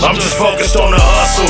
I'm just focused on the hustle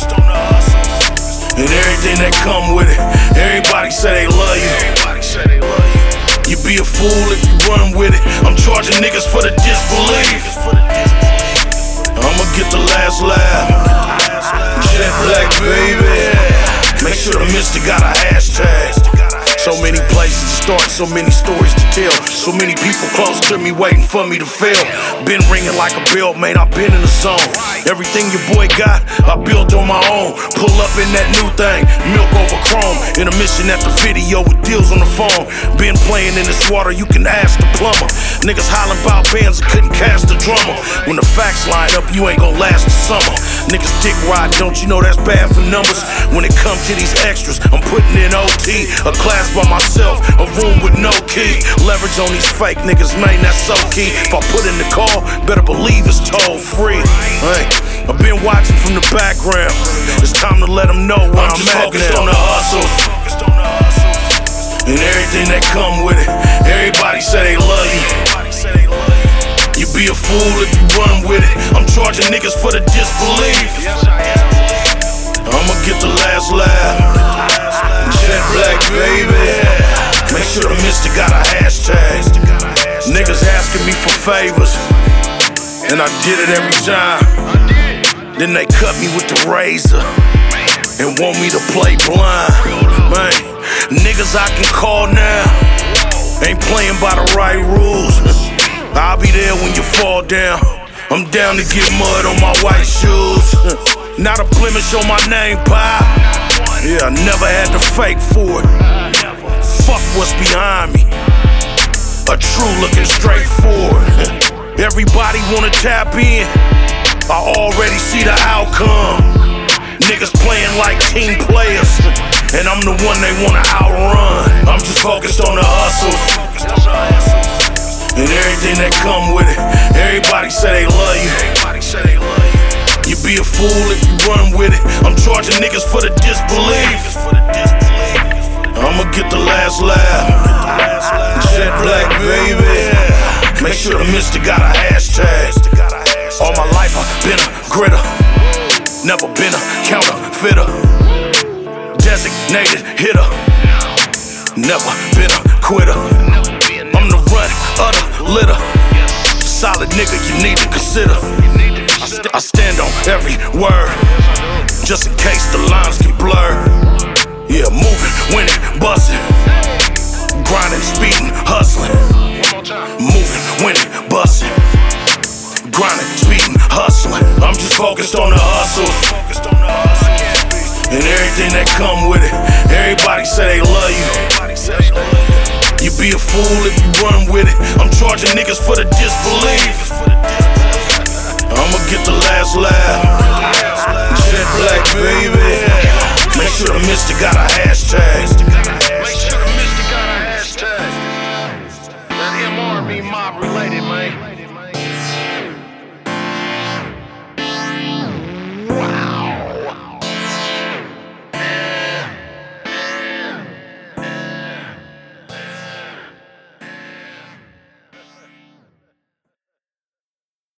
and everything that come with it. Everybody say they love you. You be a fool if you run with it. I'm charging niggas for the disbelief. I'ma get the last laugh. Jet Black, baby. Make sure the mister got a hashtag. So many places to start, so many stories to tell. So many people close to me waiting for me to fail. Been ringing like a bell, man, I've been in the zone. Everything your boy got, I built on my own. Pull up in that new thing, milk over chrome. In a mission at the video with deals on the phone. Been playing in this water, you can ask the plumber. Niggas hollering about bands and couldn't cast the drummer. When the facts line up, you ain't gon' last the summer. Niggas dick ride, don't you know that's bad for numbers? When it comes to these extras, I'm putting in OT. A class by myself, a room with no key. Leverage on these fake niggas, man, that's so key. If I put in the call, better believe it's toll free. Hey, I've been watching from the background. It's time to let them know where I'm at focused now. On the hustle and everything that come with it. Everybody say they love you. You be a fool if you run with it. I'm charging niggas for the disbelief. I'ma get the last laugh. Jet Black, baby. Make sure the mister got a hashtag. Niggas asking me for favors, and I did it every time. Then they cut me with the razor and want me to play blind. Man, niggas I can call now ain't playing by the right rules. I'll be there when you fall down. I'm down to get mud on my white shoes. Not a blemish on my name, pie. Yeah, I never had to fake for it. Fuck what's behind me. A true looking straight forward. Everybody wanna tap in. I already see the outcome. Niggas playing like team players, and I'm the one they wanna outrun. I'm just focused on the hustle and everything that come with it. Everybody say they love you. You be a fool if you run with it. I'm charging niggas for the disbelief. I'ma get the last laugh. Jet Black, baby. Make sure the mister got a hashtag. All my life I've been a gritter, never been a counterfeiter. Designated hitter, never been a quitter. I'm the run of the litter. Solid nigga you need to consider. I stand on every word, just in case the lines get blurred. Yeah, moving, winning, busting, grinding, speeding, hustling. Moving, winning, busting, grinding, speeding, hustling. I'm just focused on the hustle and everything that come with it. Everybody say they love you. You be a fool if you run with it. I'm charging niggas for the disbelief. I'ma get the last laugh. Jet Black, baby. Make sure the mister got a hashtag. Make sure the mister got a hashtag. That MR be mob related, man.